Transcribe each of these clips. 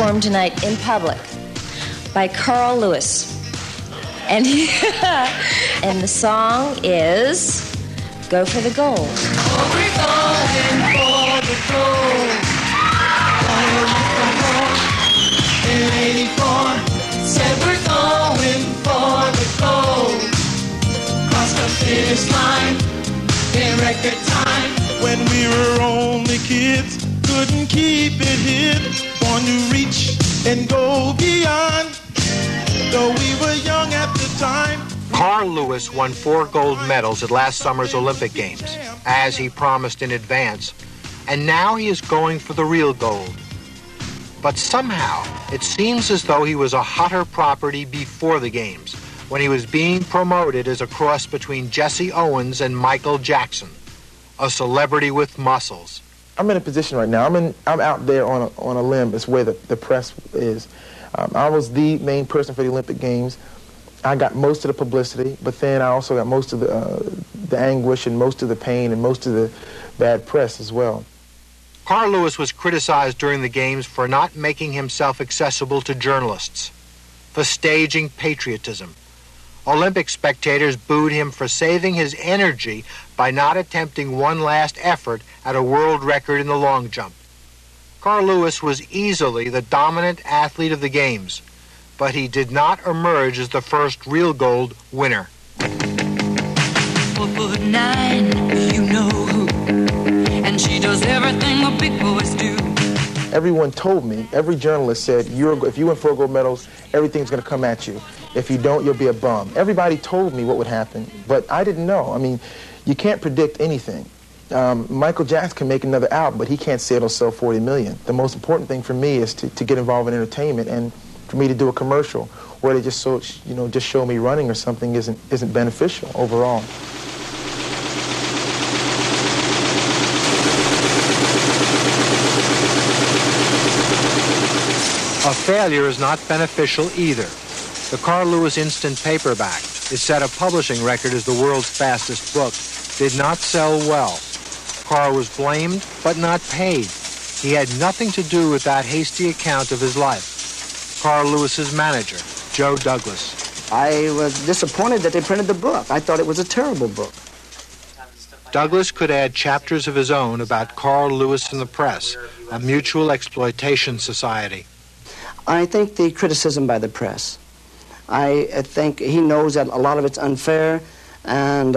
performed tonight in public by Carl Lewis. And, and the song is Go for the Gold. Oh, we're going for the gold. In 84, said we're going for the gold. Cross the finish line in record time. When we were only kids, couldn't keep it hid. Born to reach and go beyond. Though we were young at the time. Carl Lewis won 4 gold medals at last summer's Olympic Games, as he promised in advance, and now he is going for the real gold. But somehow, it seems as though he was a hotter property before the Games, when he was being promoted as a cross between Jesse Owens and Michael Jackson, a celebrity with muscles. I'm in a position right now. I'm out there on a limb. It's where the press is. I was the main person for the Olympic Games. I got most of the publicity, but then I also got most of the anguish and most of the pain and most of the bad press as well. Carl Lewis was criticized during the Games for not making himself accessible to journalists, for staging patriotism. Olympic spectators booed him for saving his energy by not attempting one last effort at a world record in the long jump. Carl Lewis was easily the dominant athlete of the Games, but he did not emerge as the first real gold winner. 4'9", you know who, and she does everything the big boys do. Everyone told me, every journalist said, if you win 4 gold medals, everything's going to come at you. If you don't, you'll be a bum. Everybody told me what would happen, but I didn't know. I mean, you can't predict anything. Michael Jackson can make another album, but he can't say it'll sell 40 million. The most important thing for me is to get involved in entertainment, and for me to do a commercial where they just show me running or something isn't beneficial overall. A failure is not beneficial either. The Carl Lewis Instant Paperback, it set a publishing record as the world's fastest book, did not sell well. Carl was blamed, but not paid. He had nothing to do with that hasty account of his life. Carl Lewis's manager, Joe Douglas. I was disappointed that they printed the book. I thought it was a terrible book. Douglas could add chapters of his own about Carl Lewis and the press, a mutual exploitation society. I think the criticism by the press. I think he knows that a lot of it's unfair, and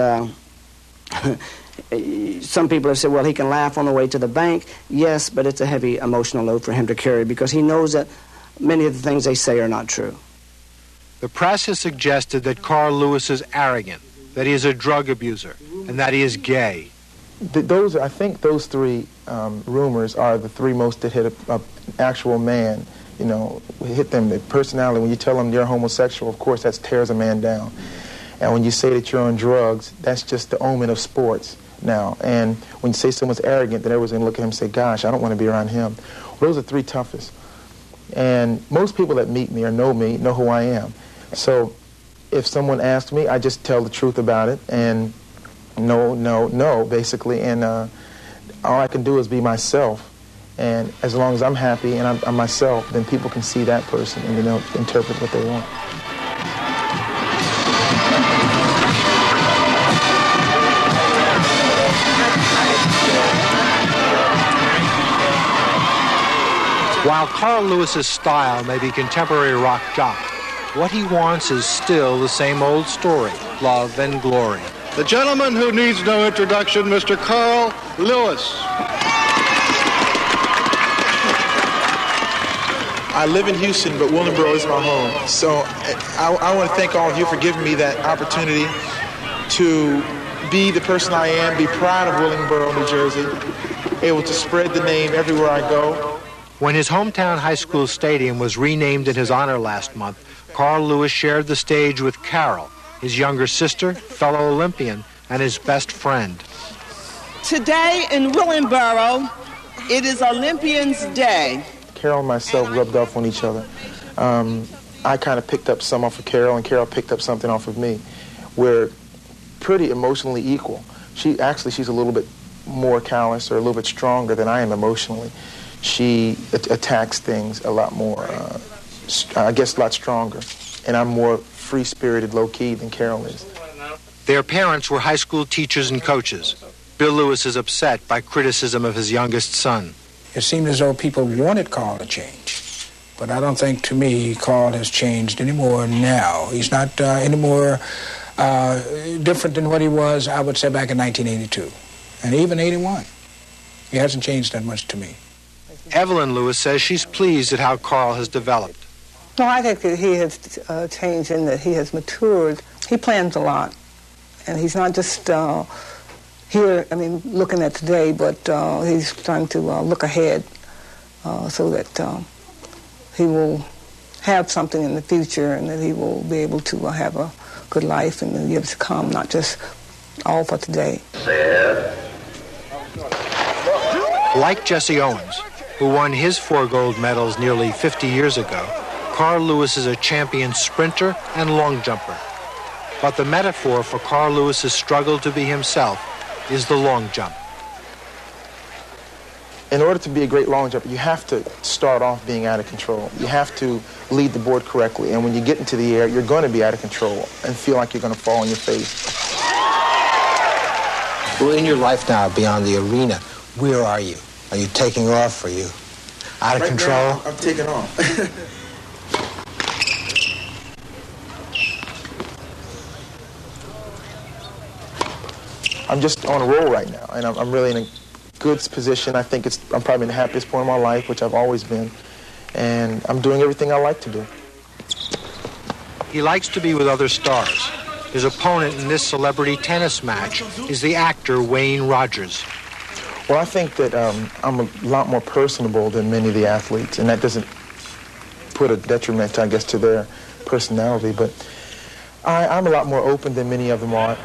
some people have said, well, he can laugh on the way to the bank. Yes, but it's a heavy emotional load for him to carry because he knows that many of the things they say are not true. The press has suggested that Carl Lewis is arrogant, that he is a drug abuser, and that he is gay. I think those 3 rumors are the 3 most that hit an actual man. You know, hit them, the personality. When you tell them you're homosexual, of course, that tears a man down. And when you say that you're on drugs, that's just the omen of sports now. And when you say someone's arrogant, then everyone's going to look at him and say, gosh, I don't want to be around him. Well, those are 3 toughest. And most people that meet me or know me know who I am. So if someone asks me, I just tell the truth about it and no, basically. And all I can do is be myself. And as long as I'm happy and I'm myself, then people can see that person and they'll interpret what they want. While Carl Lewis's style may be contemporary rock jock, what he wants is still the same old story, love and glory. The gentleman who needs no introduction, Mr. Carl Lewis. I live in Houston, but Willingboro is my home. So I want to thank all of you for giving me that opportunity to be the person I am, be proud of Willingboro, New Jersey, able to spread the name everywhere I go. When his hometown high school stadium was renamed in his honor last month, Carl Lewis shared the stage with Carol, his younger sister, fellow Olympian, and his best friend. Today in Willingboro, it is Olympians' Day. Carol and myself rubbed off on each other. I kind of picked up some off of Carol, and Carol picked up something off of me. We're pretty emotionally equal. She's a little bit more callous or a little bit stronger than I am emotionally. she attacks things a lot more, I guess a lot stronger. And I'm more free-spirited, low-key than Carol is. Their parents were high school teachers and coaches. Bill Lewis is upset by criticism of his youngest son. It seemed as though people wanted Carl to change. But I don't think, to me, Carl has changed anymore now. He's not any more different than what he was, I would say, back in 1982. And even 81. He hasn't changed that much to me. Evelyn Lewis says she's pleased at how Carl has developed. No, I think that he has changed in that he has matured. He plans a lot. And he's not just here, looking at today, but he's trying to look ahead so that he will have something in the future and that he will be able to have a good life in the years to come, not just all for today. Like Jesse Owens, who won his 4 gold medals nearly 50 years ago, Carl Lewis is a champion sprinter and long jumper. But the metaphor for Carl Lewis's struggle to be himself is the long jump. In order to be a great long jumper, you have to start off being out of control. You have to lead the board correctly, and when you get into the air, you're going to be out of control and feel like you're going to fall on your face. Well, in your life now, beyond the arena, where are you? Are you taking off? Are you out of control? Now, I'm taking off. I'm just on a roll right now, and I'm really in a good position. I think I'm probably in the happiest point of my life, which I've always been, and I'm doing everything I like to do. He likes to be with other stars. His opponent in this celebrity tennis match is the actor Wayne Rogers. Well, I think that I'm a lot more personable than many of the athletes, and that doesn't put a detriment, I guess, to their personality, but I'm a lot more open than many of them are.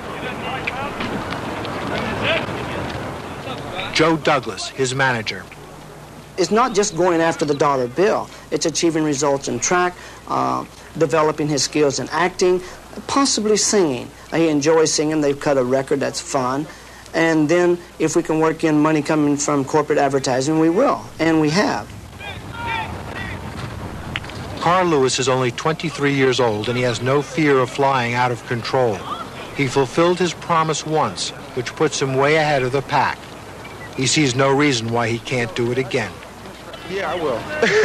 Joe Douglas, his manager. It's not just going after the dollar bill. It's achieving results in track, developing his skills in acting, possibly singing. He enjoys singing. They've cut a record that's fun. And then if we can work in money coming from corporate advertising, we will. And we have. Carl Lewis is only 23 years old, and he has no fear of flying out of control. He fulfilled his promise once, which puts him way ahead of the pack. He sees no reason why he can't do it again. Yeah, I will.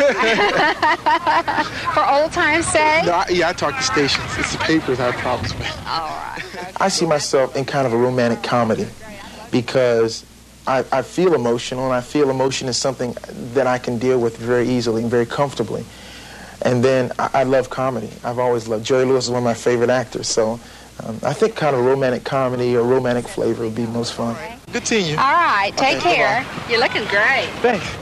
For old time's sake? No, I talk to stations. It's the papers I have problems with. All right. Okay. I see myself in kind of a romantic comedy because I feel emotional, and I feel emotion is something that I can deal with very easily and very comfortably. And then I love comedy. I've always loved. Jerry Lewis is one of my favorite actors, so I think kind of a romantic comedy or romantic flavor would be most fun. Good seeing you. All right, take care. Bye-bye. You're looking great. Thanks.